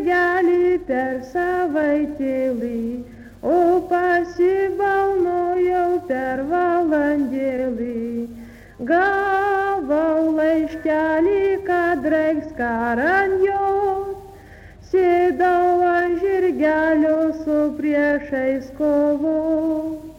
žirgelį per savaitėlį, o pasibalnojau per valandėlį. Gavau laiškelį, kad reiks karanjos, sėdau ant žirgelio su priešais kovos.